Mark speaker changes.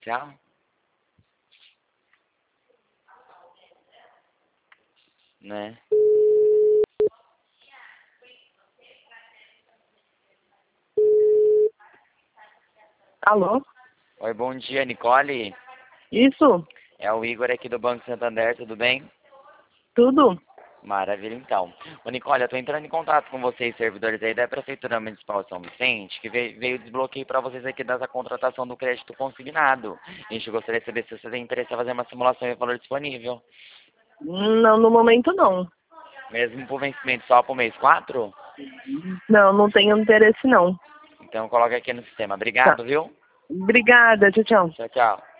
Speaker 1: Tchau. Né?
Speaker 2: Alô?
Speaker 1: Oi, bom dia, Nicole.
Speaker 2: Isso?
Speaker 1: É o Igor aqui do Banco Santander, tudo bem?
Speaker 2: Tudo?
Speaker 1: Maravilha, então. Ô, Nicole, eu tô entrando em contato com vocês, servidores aí da Prefeitura Municipal de São Vicente, que veio desbloqueio para vocês aqui dessa contratação do crédito consignado. A gente gostaria de saber se você tem interesse em fazer uma simulação e o valor disponível.
Speaker 2: Não, no momento não.
Speaker 1: Mesmo por vencimento só pro mês 4?
Speaker 2: Não, não tenho interesse não.
Speaker 1: Então coloca aqui no sistema.
Speaker 2: Tá.
Speaker 1: Obrigado, viu?
Speaker 2: Obrigada, tchau, tchau.
Speaker 1: Tchau, tchau.